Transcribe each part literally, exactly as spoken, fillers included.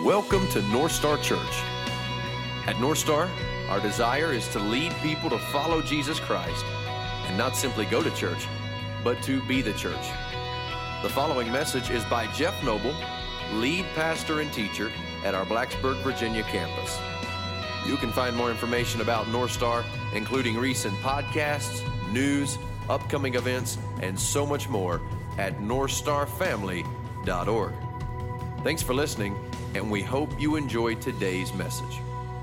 Welcome to North Star Church. At North Star, our desire is to lead people to follow Jesus Christ and not simply go to church, but to be the church. The following message is by Jeff Noble, lead pastor and teacher at our Blacksburg, Virginia campus. You can find more information about North Star, including recent podcasts, news, upcoming events, and so much more at north star family dot org. Thanks for listening, and we hope you enjoyed today's message.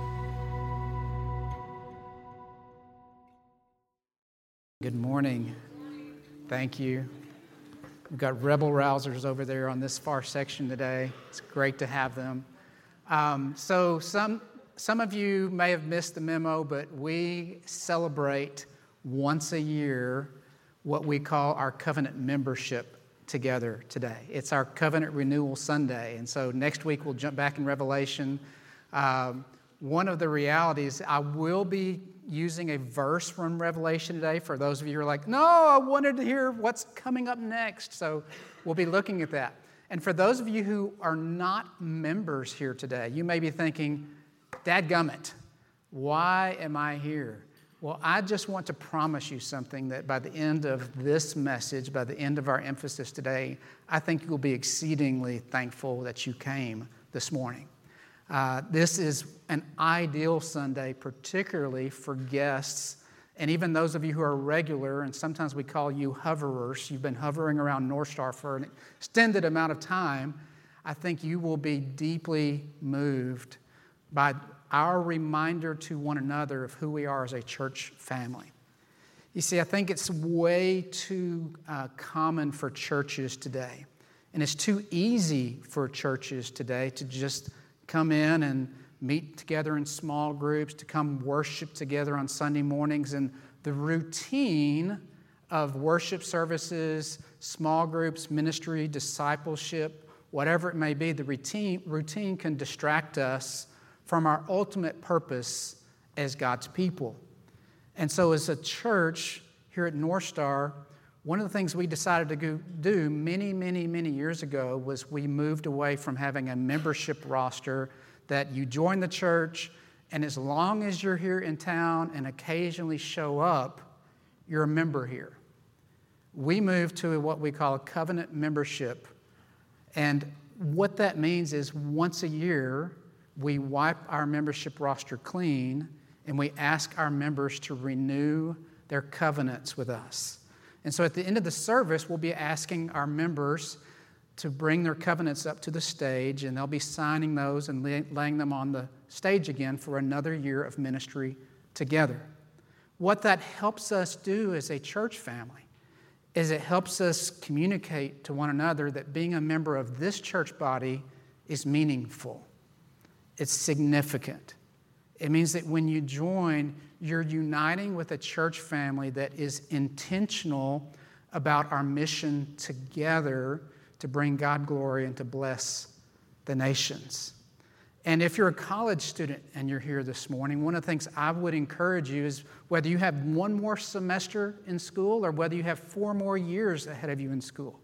Good morning. Thank you. We've got rebel rousers over there on this far section today. It's great to have them. Um, so some some of you may have missed the memo, but we celebrate once a year what we call our covenant membership together today. It's our Covenant Renewal Sunday. And so next week we'll jump back in Revelation. Um, one of the realities, I will be using a verse from Revelation today for those of you who are like, no, I wanted to hear what's coming up next. So we'll be looking at that. And for those of you who are not members here today, you may be thinking, dadgummit, why am I here? Well, I just want to promise you something that by the end of this message, by the end of our emphasis today, I think you'll be exceedingly thankful that you came this morning. Uh, this is an ideal Sunday, particularly for guests, and even those of you who are regular, and sometimes we call you hoverers. You've been hovering around North Star for an extended amount of time. I think you will be deeply moved by our reminder to one another of who we are as a church family. You see, I think it's way too uh, common for churches today, and it's too easy for churches today to just come in and meet together in small groups, to come worship together on Sunday mornings, and the routine of worship services, small groups, ministry, discipleship, whatever it may be, the routine, routine can distract us from our ultimate purpose as God's people. And so as a church here at North Star, one of the things we decided to go do many, many, many years ago was we moved away from having a membership roster that you join the church, and as long as you're here in town and occasionally show up, you're a member here. We moved to what we call a covenant membership, and what that means is once a year, we wipe our membership roster clean, and we ask our members to renew their covenants with us. And so at the end of the service, we'll be asking our members to bring their covenants up to the stage, and they'll be signing those and lay, laying them on the stage again for another year of ministry together. What that helps us do as a church family is it helps us communicate to one another that being a member of this church body is meaningful. It's significant. It means that when you join, you're uniting with a church family that is intentional about our mission together to bring God glory and to bless the nations. And if you're a college student and you're here this morning, one of the things I would encourage you is whether you have one more semester in school or whether you have four more years ahead of you in school,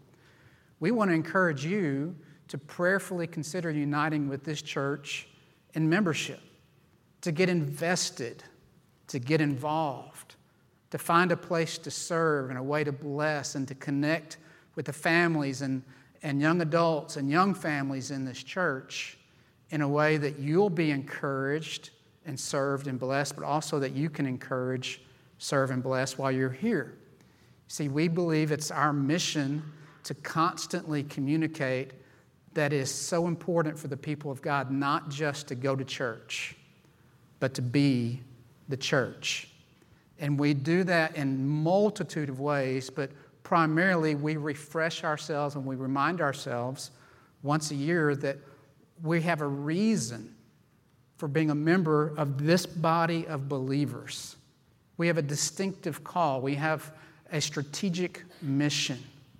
we want to encourage you to prayerfully consider uniting with this church in membership, to get invested, to get involved, to find a place to serve and a way to bless and to connect with the families and, and young adults and young families in this church in a way that you'll be encouraged and served and blessed, but also that you can encourage, serve, and bless while you're here. See, we believe it's our mission to constantly communicate that is so important for the people of God, not just to go to church, but to be the church. And we do that in multitude of ways, but primarily we refresh ourselves and we remind ourselves once a year that we have a reason for being a member of this body of believers. We have a distinctive call. We have a strategic mission.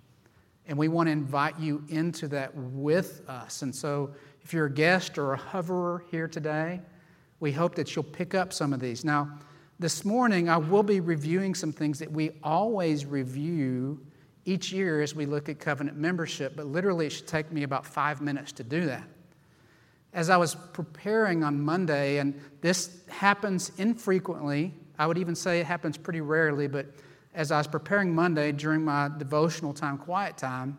And we want to invite you into that with us. And so if you're a guest or a hoverer here today, we hope that you'll pick up some of these. Now, this morning, I will be reviewing some things that we always review each year as we look at covenant membership, but literally it should take me about five minutes to do that. as I was preparing on Monday, and this happens infrequently, I would even say it happens pretty rarely, but as I was preparing Monday during my devotional time, quiet time,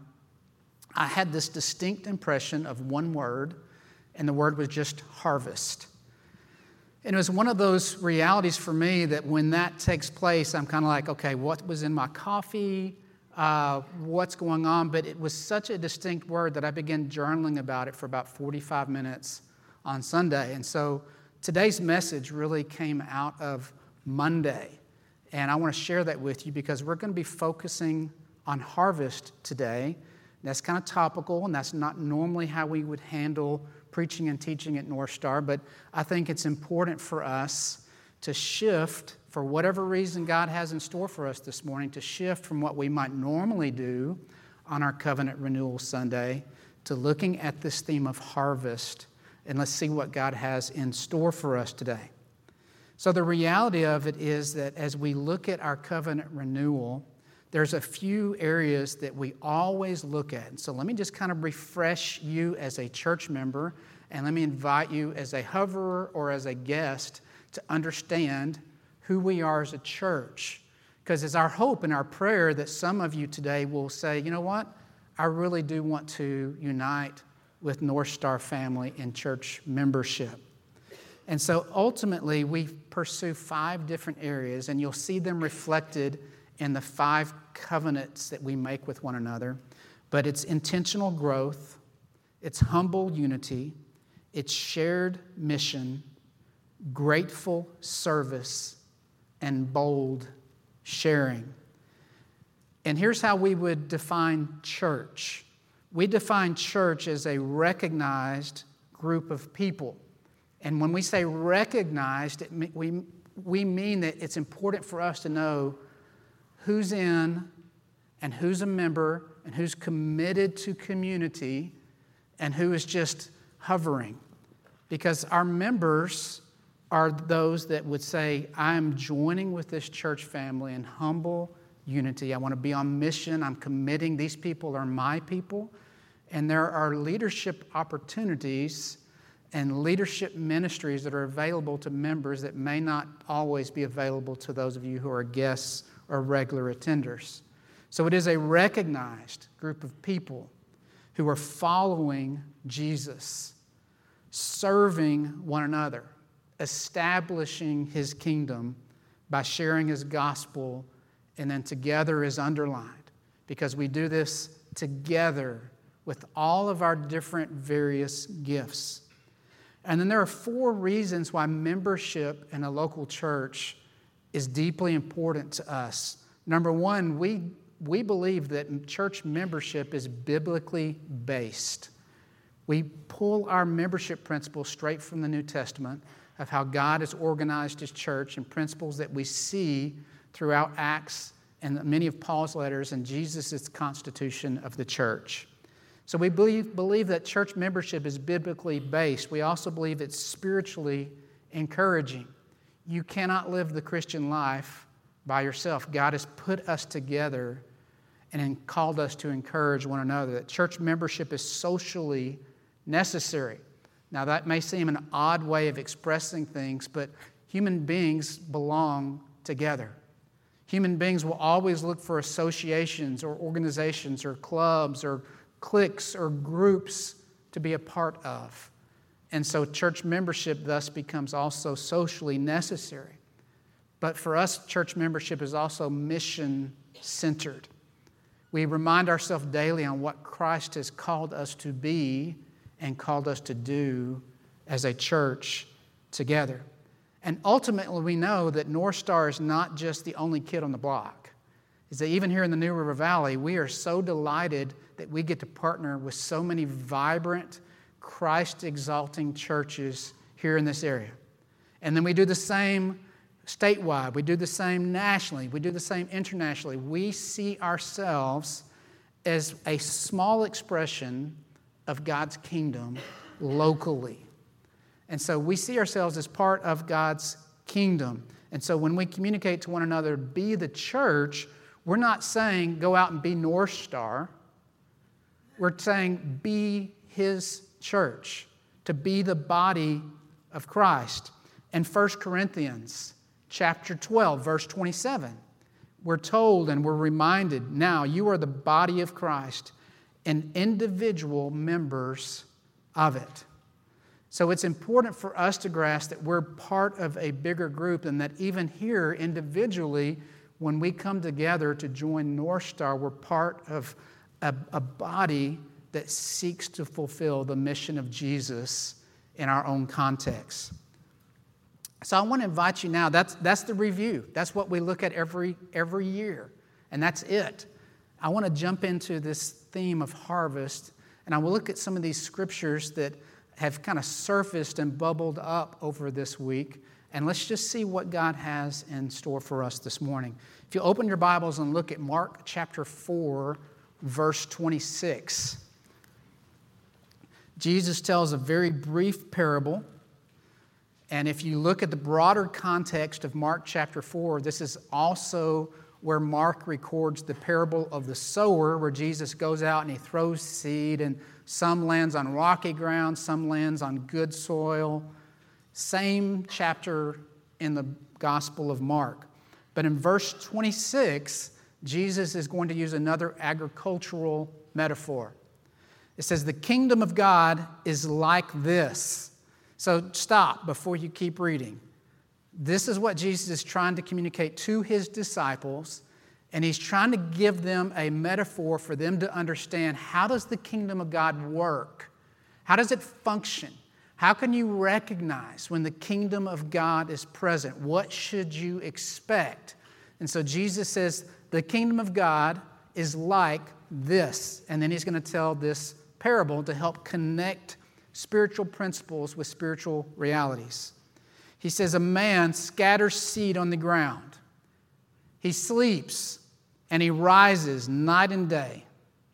I had this distinct impression of one word, and the word was just harvest. And it was one of those realities for me that when that takes place, I'm kind of like, okay, what was in my coffee? Uh, what's going on? But it was such a distinct word that I began journaling about it for about forty-five minutes on Sunday. And so today's message really came out of Monday. And I want to share that with you because we're going to be focusing on harvest today. That's kind of topical, and that's not normally how we would handle preaching and teaching at North Star, but I think it's important for us to shift, for whatever reason God has in store for us this morning, to shift from what we might normally do on our Covenant Renewal Sunday to looking at this theme of harvest, and let's see what God has in store for us today. So the reality of it is that as we look at our covenant renewal, there's a few areas that we always look at. And so let me just kind of refresh you as a church member, and let me invite you as a hoverer or as a guest to understand who we are as a church. Because it's our hope and our prayer that some of you today will say, you know what, I really do want to unite with North Star family in church membership. And so ultimately, we pursue five different areas, and you'll see them reflected in the five covenants that we make with one another. But it's intentional growth, it's humble unity, it's shared mission, grateful service, and bold sharing. And here's how we would define church. We define church as a recognized group of people. And when we say recognized, it, we, we mean that it's important for us to know who's in and who's a member and who's committed to community and who is just hovering. Because our members are those that would say, I'm joining with this church family in humble unity. I want to be on mission. I'm committing. These people are my people. And there are leadership opportunities and leadership ministries that are available to members that may not always be available to those of you who are guests or regular attenders. So it is a recognized group of people who are following Jesus, serving one another, establishing His kingdom by sharing His gospel, and then together is underlined because we do this together with all of our different various gifts. And then there are four reasons why membership in a local church is deeply important to us. Number one, we, we believe that church membership is biblically based. We pull our membership principles straight from the New Testament of how God has organized His church and principles that we see throughout Acts and many of Paul's letters and Jesus' constitution of the church. So we believe, believe that church membership is biblically based. We also believe it's spiritually encouraging. You cannot live the Christian life by yourself. God has put us together and called us to encourage one another. That church membership is socially necessary. Now that may seem an odd way of expressing things, but human beings belong together. Human beings will always look for associations or organizations or clubs or cliques or groups to be a part of. And so church membership thus becomes also socially necessary. But for us, church membership is also mission-centered. We remind ourselves daily on what Christ has called us to be and called us to do as a church together. And ultimately, we know that North Star is not just the only kid on the block. Is that even here in the New River Valley, we are so delighted that we get to partner with so many vibrant, Christ-exalting churches here in this area. And then we do the same statewide. We do the same nationally. We do the same internationally. We see ourselves as a small expression of God's kingdom locally. And so we see ourselves as part of God's kingdom. And so when we communicate to one another, be the church, we're not saying go out and be North Star. We're saying be His church. to be the body of Christ. In First Corinthians chapter twelve, verse twenty-seven, we're told and we're reminded, now you are the body of Christ and individual members of it. So it's important for us to grasp that we're part of a bigger group, and that even here individually, when we come together to join North Star, we're part of a, a body that seeks to fulfill the mission of Jesus in our own context. So I want to invite you now, that's, that's the review. That's what we look at every, every year, and that's it. I want to jump into this theme of harvest, and I will look at some of these scriptures that have kind of surfaced and bubbled up over this week, and let's just see what God has in store for us this morning. If you open your Bibles and look at Mark chapter four, verse twenty-six, Jesus tells a very brief parable. And if you look at the broader context of Mark chapter four, this is also where Mark records the parable of the sower, where Jesus goes out and he throws seed, and some lands on rocky ground, some lands on good soil. Same chapter in the Gospel of Mark. But in verse twenty-six, Jesus is going to use another agricultural metaphor. It says, the kingdom of God is like this. So stop before you keep reading. This is what Jesus is trying to communicate to his disciples, and he's trying to give them a metaphor for them to understand, how does the kingdom of God work? How does it function? How can you recognize when the kingdom of God is present? What should you expect? And so Jesus says, the kingdom of God is like this. And then he's going to tell this parable to help connect spiritual principles with spiritual realities. He says, a man scatters seed on the ground. He sleeps and he rises night and day.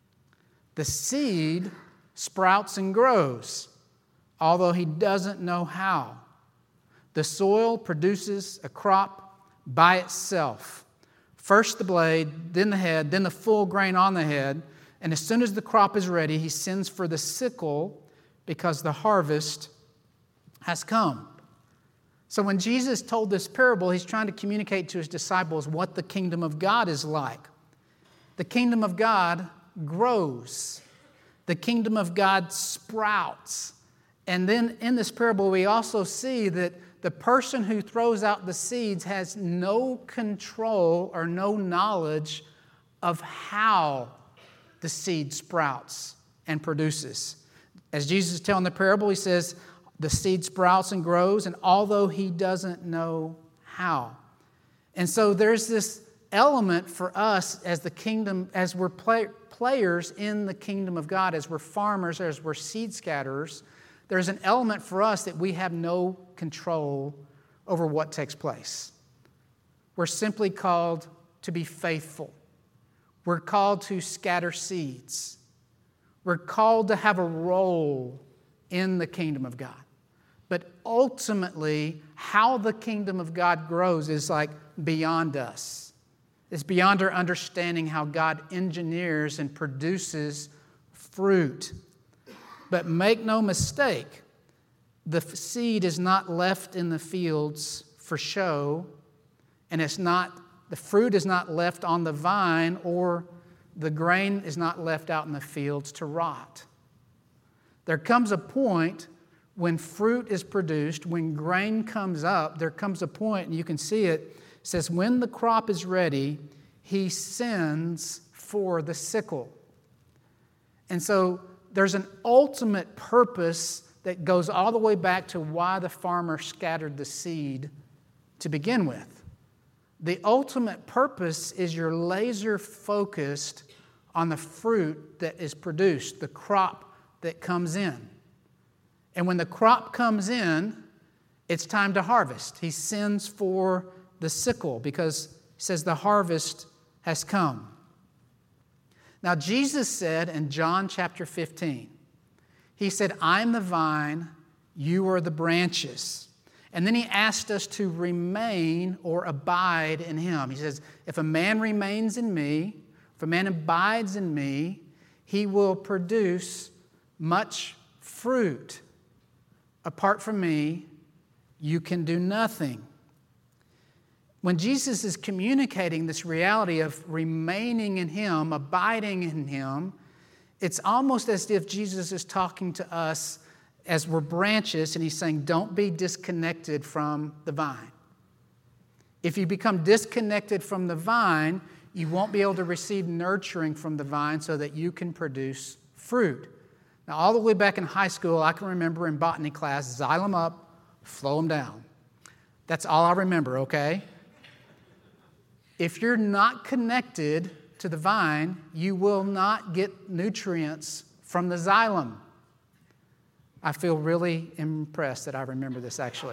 The seed sprouts and grows, although he doesn't know how. The soil produces a crop by itself. First the blade, then the head, then the full grain on the head. And as soon as the crop is ready, he sends for the sickle because the harvest has come. So when Jesus told this parable, he's trying to communicate to his disciples what the kingdom of God is like. The kingdom of God grows. The kingdom of God sprouts. And then in this parable, we also see that the person who throws out the seeds has no control or no knowledge of how the seed sprouts and produces. As Jesus is telling the parable, he says, the seed sprouts and grows, and although he doesn't know how. And so there's this element for us as the kingdom, as we're play, players in the kingdom of God, as we're farmers, as we're seed scatterers, there's an element for us that we have no control over what takes place. We're simply called to be faithful. We're called to scatter seeds. We're called to have a role in the kingdom of God. But ultimately, how the kingdom of God grows is like beyond us. It's beyond our understanding how God engineers and produces fruit. But make no mistake, the seed is not left in the fields for show, and it's not, the fruit is not left on the vine, or the grain is not left out in the fields to rot. There comes a point when fruit is produced, when grain comes up, there comes a point, and you can see it, it says, when the crop is ready, he sends for the sickle. And so there's an ultimate purpose that goes all the way back to why the farmer scattered the seed to begin with. The ultimate purpose is you're laser focused on the fruit that is produced, the crop that comes in. And when the crop comes in, it's time to harvest. He sends for the sickle because he says the harvest has come. Now, Jesus said in John chapter fifteen, he said, I'm the vine, you are the branches. And then he asked us to remain or abide in him. He says, if a man remains in me, if a man abides in me, he will produce much fruit. apart from me, you can do nothing. When Jesus is communicating this reality of remaining in Him, abiding in Him, it's almost as if Jesus is talking to us as we're branches, and He's saying, don't be disconnected from the vine. If you become disconnected from the vine, you won't be able to receive nurturing from the vine so that you can produce fruit. Now, all the way back in high school, I can remember in botany class, xylem them up, flow them down. That's all I remember, okay? If you're not connected to the vine, you will not get nutrients from the xylem. I feel really impressed that I remember this, actually.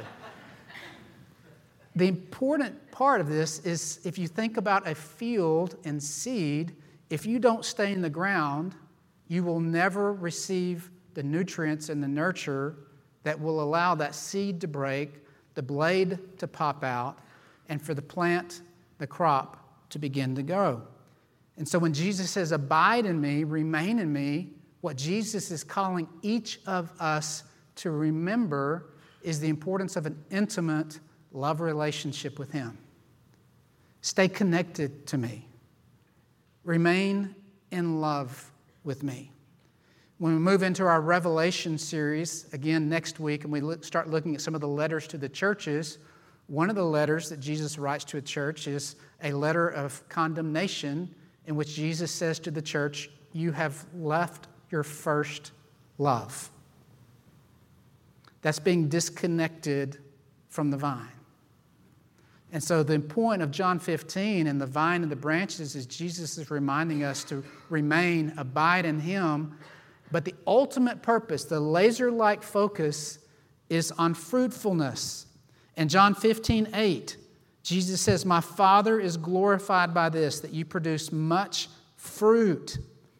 The important part of this is if you think about a field and seed, if you don't stay in the ground, you will never receive the nutrients and the nurture that will allow that seed to break, the blade to pop out, and for the plant, the crop, to begin to grow. And so when Jesus says, abide in me, remain in me, what Jesus is calling each of us to remember is the importance of an intimate love relationship with Him. Stay connected to me. Remain in love with me. When we move into our Revelation series, again next week, and we look, start looking at some of the letters to the churches, one of the letters that Jesus writes to a church is a letter of condemnation in which Jesus says to the church, you have left your first love. That's being disconnected from the vine. And so the point of John fifteen and the vine and the branches is Jesus is reminding us to remain, abide in Him. But the ultimate purpose, the laser-like focus, is on fruitfulness. In John fifteen eight, Jesus says, my Father is glorified by this, that you produce much fruit.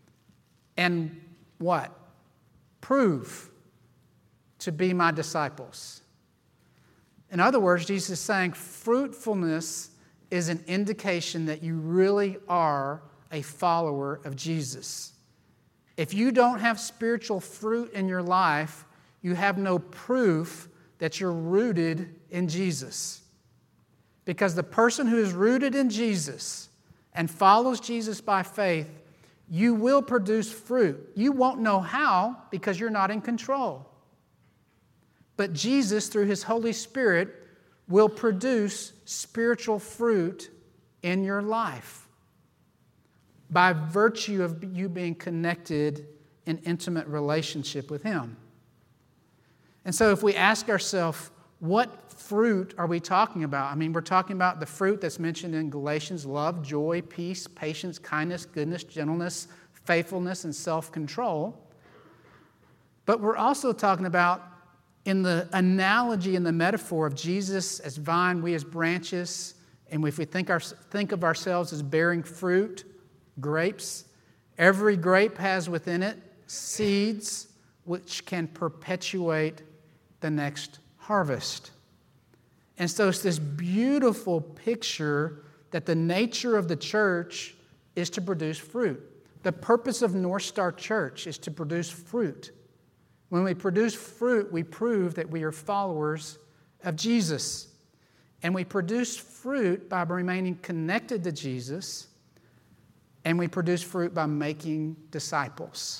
And what? Prove to be my disciples. In other words, Jesus is saying fruitfulness is an indication that you really are a follower of Jesus. If you don't have spiritual fruit in your life, you have no proof that you're rooted in Jesus. Because the person who is rooted in Jesus and follows Jesus by faith, you will produce fruit. You won't know how because you're not in control. But Jesus, through His Holy Spirit, will produce spiritual fruit in your life by virtue of you being connected in intimate relationship with Him. And so if we ask ourselves, what fruit are we talking about? I mean, we're talking about the fruit that's mentioned in Galatians: love, joy, peace, patience, kindness, goodness, gentleness, faithfulness, and self-control. But we're also talking about, in the analogy and the metaphor of Jesus as vine, we as branches, and if we think, our, think of ourselves as bearing fruit, grapes, every grape has within it seeds which can perpetuate the next harvest. And so it's this beautiful picture that the nature of the church is to produce fruit. The purpose of North Star Church is to produce fruit. When we produce fruit, we prove that we are followers of Jesus. And we produce fruit by remaining connected to Jesus, and we produce fruit by making disciples.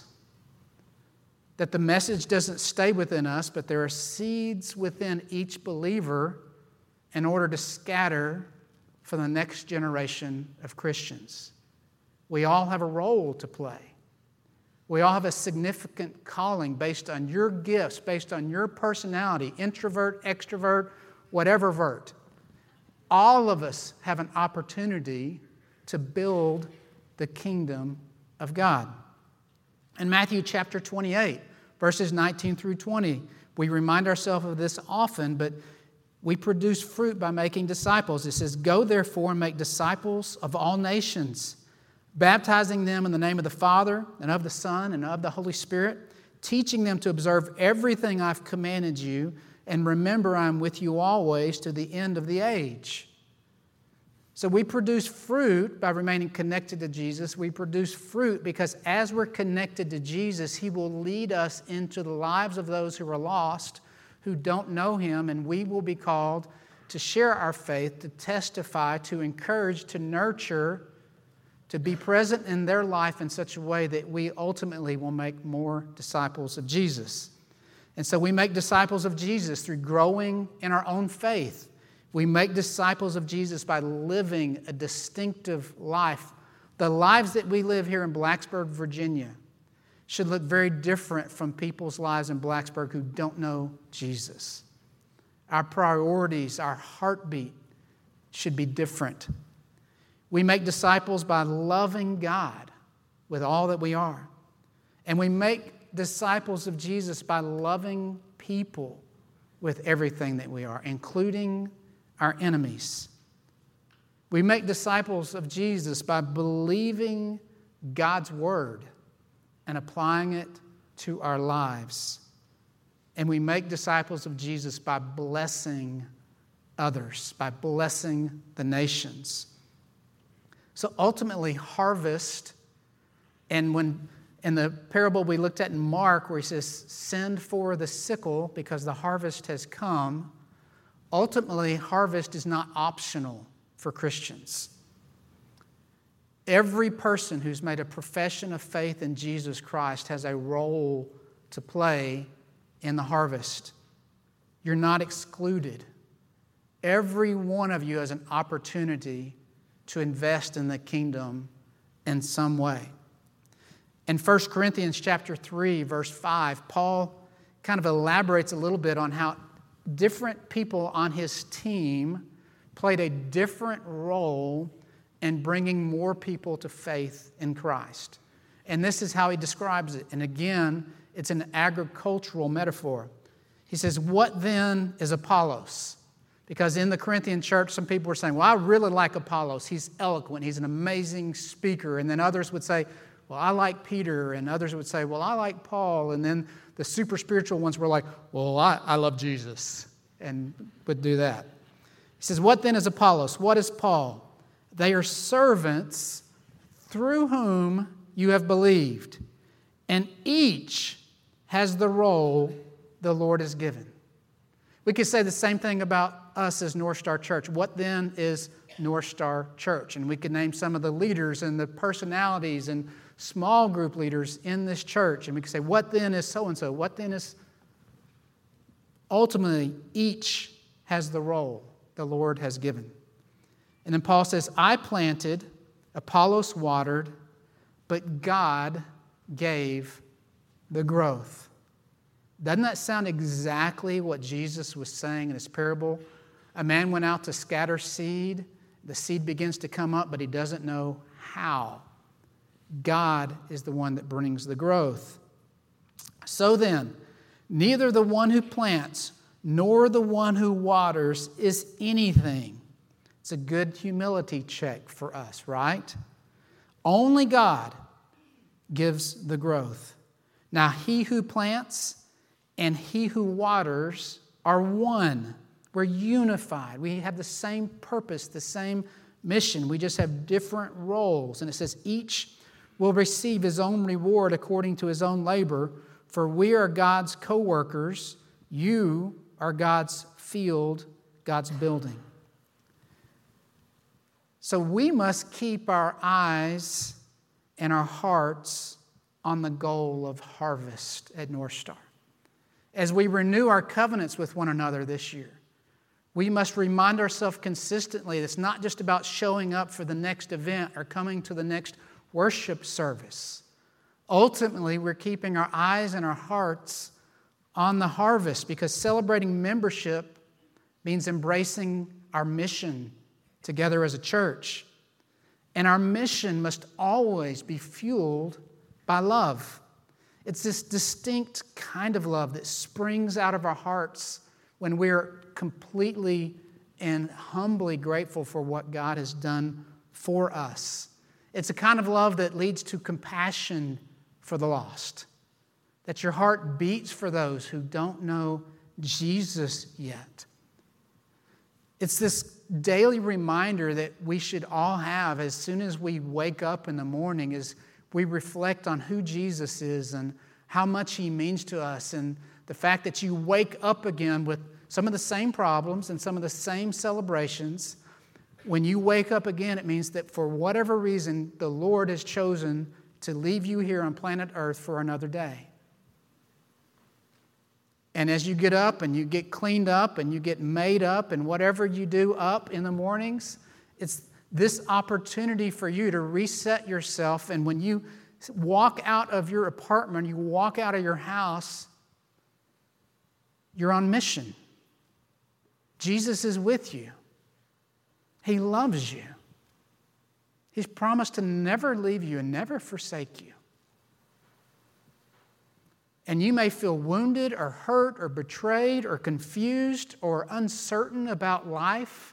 That the message doesn't stay within us, but there are seeds within each believer in order to scatter for the next generation of Christians. We all have a role to play. We all have a significant calling based on your gifts, based on your personality, introvert, extrovert, whatever vert. All of us have an opportunity to build the kingdom of God. In Matthew chapter twenty-eight, verses nineteen through twenty, we remind ourselves of this often, but we produce fruit by making disciples. It says, go therefore and make disciples of all nations, baptizing them in the name of the Father and of the Son and of the Holy Spirit, teaching them to observe everything I've commanded you, and remember I'm with you always to the end of the age. So we produce fruit by remaining connected to Jesus. We produce fruit because as we're connected to Jesus, He will lead us into the lives of those who are lost, who don't know him, and we will be called to share our faith, to testify, to encourage, to nurture, to be present in their life in such a way that we ultimately will make more disciples of Jesus. And so we make disciples of Jesus through growing in our own faith. We make disciples of Jesus by living a distinctive life. The lives that we live here in Blacksburg, Virginia, should look very different from people's lives in Blacksburg who don't know Jesus. Our priorities, our heartbeat should be different. We make disciples by loving God with all that we are. And we make disciples of Jesus by loving people with everything that we are, including our enemies. We make disciples of Jesus by believing God's word and applying it to our lives. And we make disciples of Jesus by blessing others, by blessing the nations. So ultimately, harvest, and when in the parable we looked at in Mark, where he says, send for the sickle because the harvest has come, ultimately, harvest is not optional for Christians. Every person who's made a profession of faith in Jesus Christ has a role to play in the harvest. You're not excluded. Every one of you has an opportunity to invest in the kingdom in some way. In First Corinthians chapter three, verse five, Paul kind of elaborates a little bit on how different people on his team played a different role in bringing more people to faith in Christ. And this is how he describes it. And again, it's an agricultural metaphor. He says, what then is Apollos? Because in the Corinthian church, some people were saying, well, I really like Apollos. He's eloquent. He's an amazing speaker. And then others would say, well, I like Peter. And others would say, well, I like Paul. And then the super spiritual ones were like, well, I, I love Jesus, and would do that. He says, what then is Apollos? What is Paul? They are servants through whom you have believed, and each has the role the Lord has given. We could say the same thing about us as North Star Church. What then is North Star Church? And we could name some of the leaders and the personalities and small group leaders in this church. And we could say, what then is so-and-so? What then is... Ultimately, each has the role the Lord has given. And then Paul says, I planted, Apollos watered, but God gave the growth. Doesn't that sound exactly what Jesus was saying in his parable? A man went out to scatter seed. The seed begins to come up, but he doesn't know how. God is the one that brings the growth. So then, neither the one who plants nor the one who waters is anything. It's a good humility check for us, right? Only God gives the growth. Now, he who plants and he who waters are one. We're unified. We have the same purpose, the same mission. We just have different roles. And it says each will receive his own reward according to his own labor. For we are God's co-workers. You are God's field, God's building. So we must keep our eyes and our hearts on the goal of harvest at North Star. As we renew our covenants with one another this year, we must remind ourselves consistently that it's not just about showing up for the next event or coming to the next worship service. Ultimately, we're keeping our eyes and our hearts on the harvest, because celebrating membership means embracing our mission together as a church. And our mission must always be fueled by love. It's this distinct kind of love that springs out of our hearts when we're completely and humbly grateful for what God has done for us. It's a kind of love that leads to compassion for the lost, that your heart beats for those who don't know Jesus yet. It's this daily reminder that we should all have as soon as we wake up in the morning, as we reflect on who Jesus is and how much he means to us, and the fact that you wake up again with some of the same problems and some of the same celebrations, when you wake up again, it means that for whatever reason, the Lord has chosen to leave you here on planet Earth for another day. And as you get up and you get cleaned up and you get made up and whatever you do up in the mornings, it's this opportunity for you to reset yourself. And when you walk out of your apartment, you walk out of your house, you're on mission. Jesus is with you. He loves you. He's promised to never leave you and never forsake you. And you may feel wounded or hurt or betrayed or confused or uncertain about life.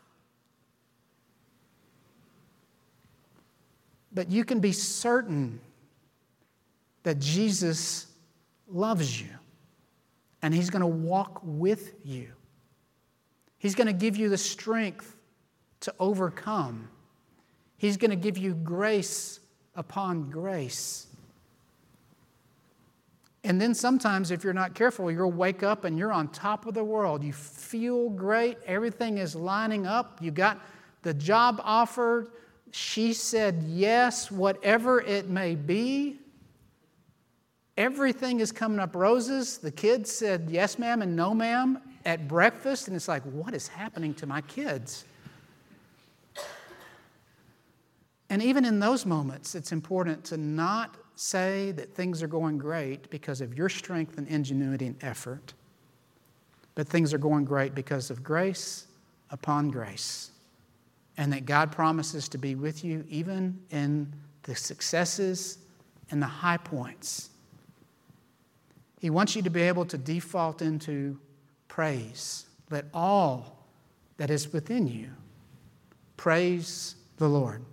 But you can be certain that Jesus loves you and He's going to walk with you. He's going to give you the strength to overcome. He's going to give you grace upon grace. And then sometimes, if you're not careful, you'll wake up and you're on top of the world. You feel great. Everything is lining up. You got the job offered. She said yes, whatever it may be. Everything is coming up roses. The kids said yes, ma'am, and no, ma'am at breakfast. And it's like, what is happening to my kids? And even in those moments, it's important to not say that things are going great because of your strength and ingenuity and effort, but things are going great because of grace upon grace, and that God promises to be with you even in the successes and the high points. He wants you to be able to default into praise. Let all that is within you praise the Lord.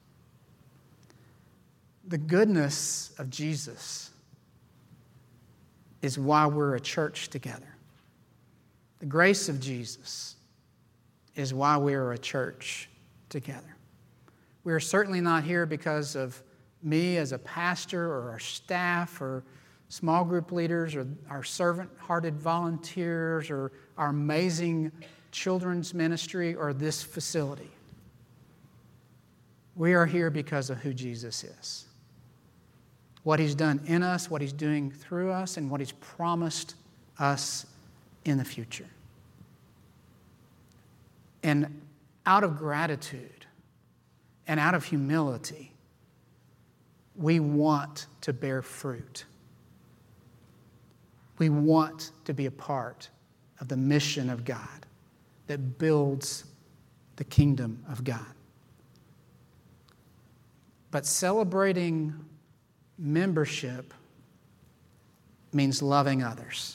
The goodness of Jesus is why we're a church together. The grace of Jesus is why we are a church together. We are certainly not here because of me as a pastor or our staff or small group leaders or our servant-hearted volunteers or our amazing children's ministry or this facility. We are here because of who Jesus is. What He's done in us, what He's doing through us, and what He's promised us in the future. And out of gratitude and out of humility, we want to bear fruit. We want to be a part of the mission of God that builds the kingdom of God. But celebrating membership means loving others.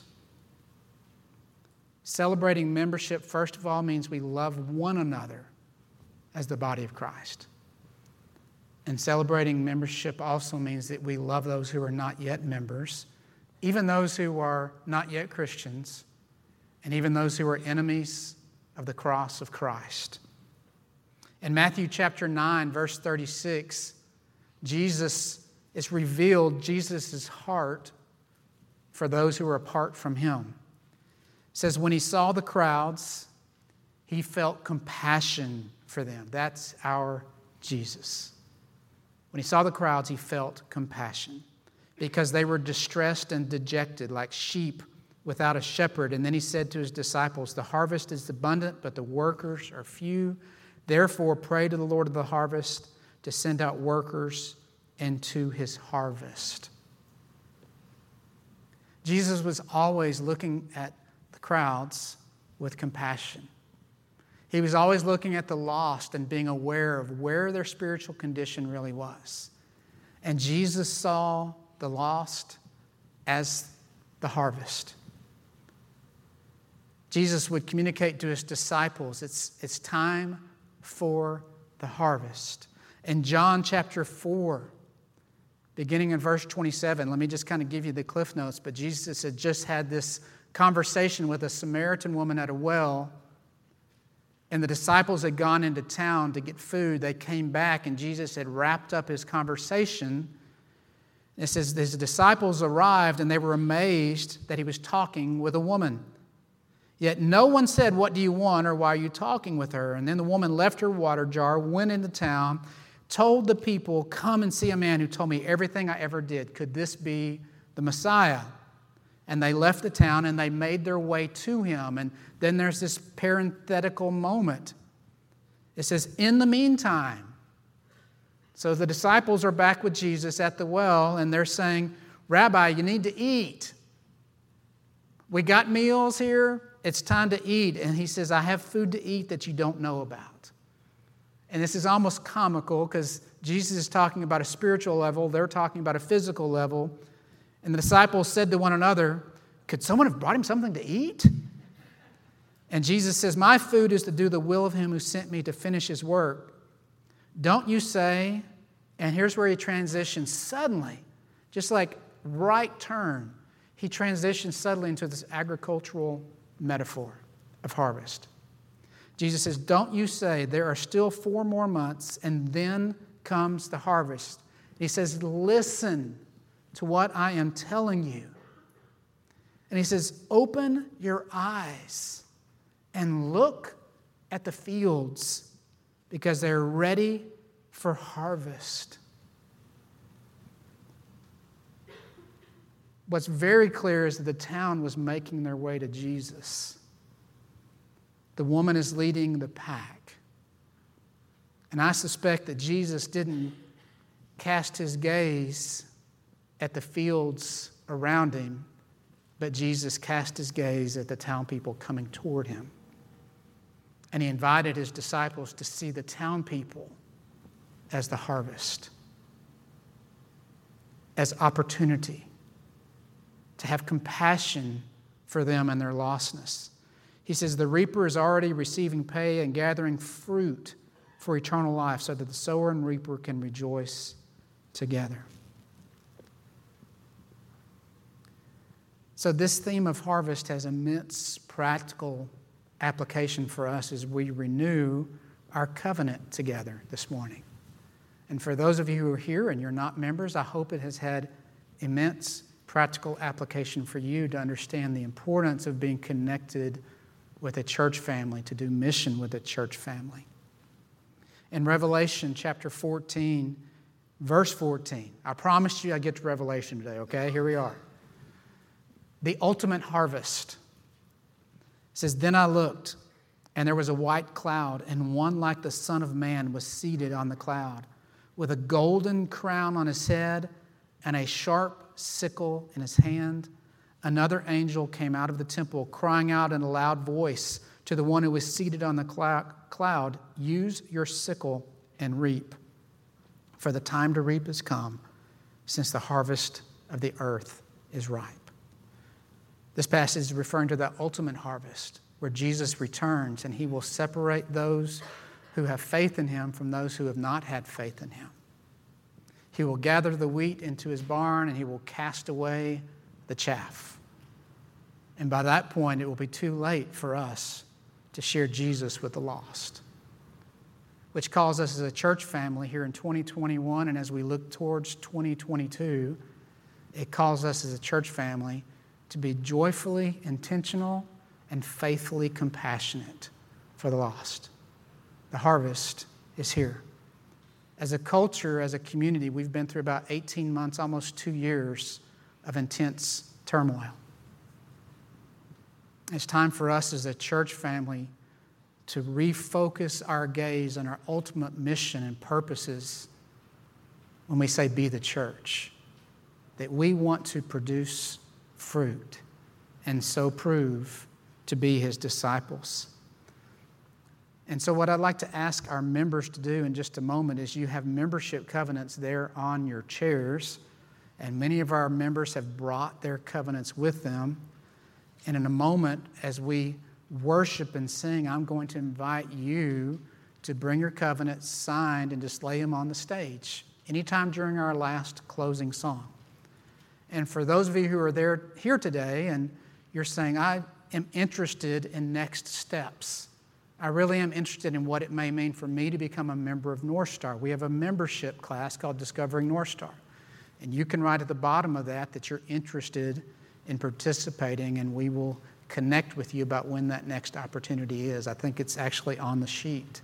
Celebrating membership, first of all, means we love one another as the body of Christ. And celebrating membership also means that we love those who are not yet members, even those who are not yet Christians, and even those who are enemies of the cross of Christ. In Matthew chapter nine, verse thirty-six, Jesus is revealed Jesus' heart for those who are apart from Him. It says, when He saw the crowds, He felt compassion for them. That's our Jesus. When He saw the crowds, He felt compassion because they were distressed and dejected like sheep without a shepherd. And then He said to His disciples, the harvest is abundant, but the workers are few. Therefore, pray to the Lord of the harvest to send out workers into His harvest. Jesus was always looking at the crowds with compassion. He was always looking at the lost and being aware of where their spiritual condition really was. And Jesus saw the lost as the harvest. Jesus would communicate to His disciples, it's, it's time for the harvest. In John chapter four, beginning in verse twenty-seven, let me just kind of give you the cliff notes, but Jesus had just had this conversation with a Samaritan woman at a well, and the disciples had gone into town to get food. They came back, and Jesus had wrapped up His conversation. It says, his disciples arrived and they were amazed that he was talking with a woman. Yet no one said, "What do you want?" or "Why are you talking with her?" And then the woman left her water jar, went into town, told the people, "Come and see a man who told me everything I ever did. Could this be the Messiah?" And they left the town and they made their way to him. And then there's this parenthetical moment. It says, "In the meantime." So the disciples are back with Jesus at the well and they're saying, "Rabbi, you need to eat. We got meals here. It's time to eat." And he says, "I have food to eat that you don't know about." And this is almost comical because Jesus is talking about a spiritual level. They're talking about a physical level. And the disciples said to one another, "Could someone have brought him something to eat?" And Jesus says, "My food is to do the will of him who sent me to finish his work. Don't you say," and here's where he transitions suddenly, just like right turn, he transitions suddenly into this agricultural metaphor of harvest. Jesus says, "Don't you say there are still four more months and then comes the harvest." He says, "Listen to what I am telling you." And he says, "Open your eyes and look at the fields because they're ready for harvest." What's very clear is that the town was making their way to Jesus. The woman is leading the pack. And I suspect that Jesus didn't cast his gaze at the fields around him, but Jesus cast his gaze at the town people coming toward him. And he invited his disciples to see the town people as the harvest, as opportunity, to have compassion for them and their lostness. He says the reaper is already receiving pay and gathering fruit for eternal life so that the sower and reaper can rejoice together. So this theme of harvest has immense practical application for us as we renew our covenant together this morning. And for those of you who are here and you're not members, I hope it has had immense practical application for you to understand the importance of being connected with a church family, to do mission with a church family. In Revelation chapter fourteen, verse fourteen, I promised you I'd get to Revelation today, okay? Here we are. The ultimate harvest. It says, "Then I looked, and there was a white cloud, and one like the Son of Man was seated on the cloud, with a golden crown on his head and a sharp sickle in his hand. Another angel came out of the temple, crying out in a loud voice to the one who was seated on the cloud, 'Use your sickle and reap, for the time to reap has come, since the harvest of the earth is ripe.'" This passage is referring to the ultimate harvest, where Jesus returns and he will separate those who have faith in him from those who have not had faith in him. He will gather the wheat into his barn and he will cast away the chaff. And by that point, it will be too late for us to share Jesus with the lost. Which calls us as a church family here in twenty twenty-one, and as we look towards twenty twenty-two, it calls us as a church family to be joyfully intentional and faithfully compassionate for the lost. The harvest is here. As a culture, as a community, we've been through about eighteen months, almost two years of intense turmoil. It's time for us as a church family to refocus our gaze on our ultimate mission and purposes when we say be the church. That we want to produce fruit and so prove to be his disciples. And so what I'd like to ask our members to do in just a moment is you have membership covenants there on your chairs, and many of our members have brought their covenants with them. And in a moment, as we worship and sing, I'm going to invite you to bring your covenants signed and just lay them on the stage anytime during our last closing song. And for those of you who are there here today and you're saying, I am interested in next steps. I really am interested in what it may mean for me to become a member of North Star. We have a membership class called Discovering North Star. And you can write at the bottom of that that you're interested in participating, and we will connect with you about when that next opportunity is. I think it's actually on the sheet.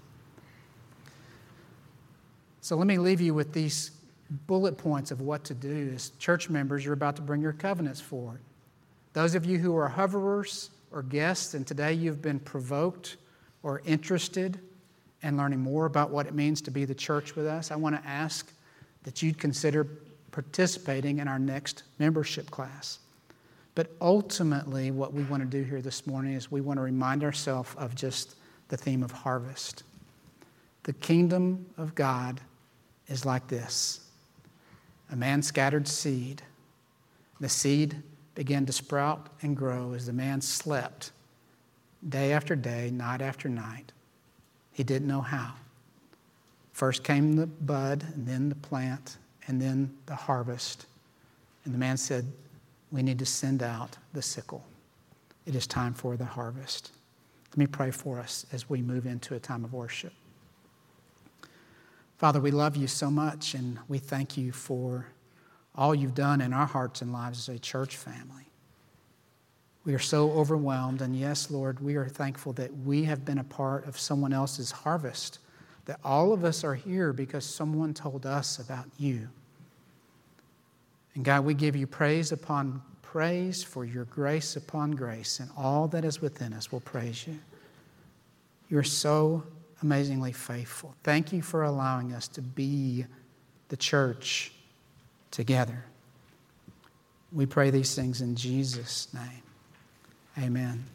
So let me leave you with these bullet points of what to do. As church members, you're about to bring your covenants forward. Those of you who are hoverers or guests, and today you've been provoked or interested in learning more about what it means to be the church with us, I want to ask that you'd consider participating in our next membership class. But ultimately, what we want to do here this morning is we want to remind ourselves of just the theme of harvest. The kingdom of God is like this. A man scattered seed. The seed began to sprout and grow as the man slept day after day, night after night. He didn't know how. First came the bud, and then the plant, and then the harvest. And the man said, we need to send out the sickle. It is time for the harvest. Let me pray for us as we move into a time of worship. Father, we love you so much, and we thank you for all you've done in our hearts and lives as a church family. We are so overwhelmed, and yes, Lord, we are thankful that we have been a part of someone else's harvest, that all of us are here because someone told us about you. And God, we give you praise upon praise for your grace upon grace, and all that is within us will praise you. You're so amazingly faithful. Thank you for allowing us to be the church together. We pray these things in Jesus' name. Amen.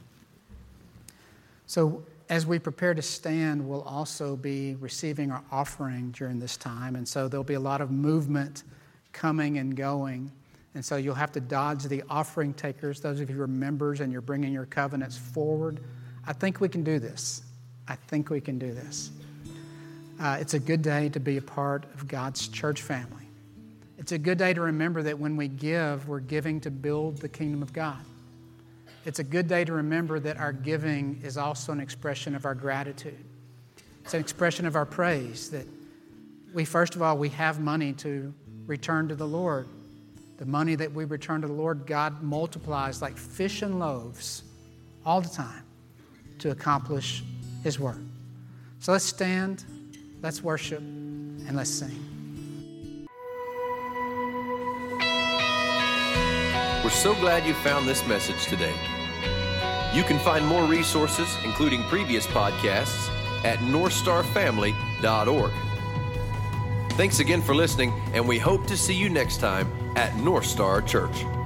So as we prepare to stand, we'll also be receiving our offering during this time. And so there'll be a lot of movement coming and going. And so you'll have to dodge the offering takers. Those of you who are members and you're bringing your covenants forward, I think we can do this. I think we can do this. Uh, it's a good day to be a part of God's church family. It's a good day to remember that when we give, we're giving to build the kingdom of God. It's a good day to remember that our giving is also an expression of our gratitude. It's an expression of our praise, that we, first of all, we have money to return to the Lord. The money that we return to the Lord, God multiplies like fish and loaves all the time to accomplish His work. So let's stand, let's worship, and let's sing. We're so glad you found this message today. You can find more resources, including previous podcasts, at north star family dot org. Thanks again for listening, and we hope to see you next time at North Star Church.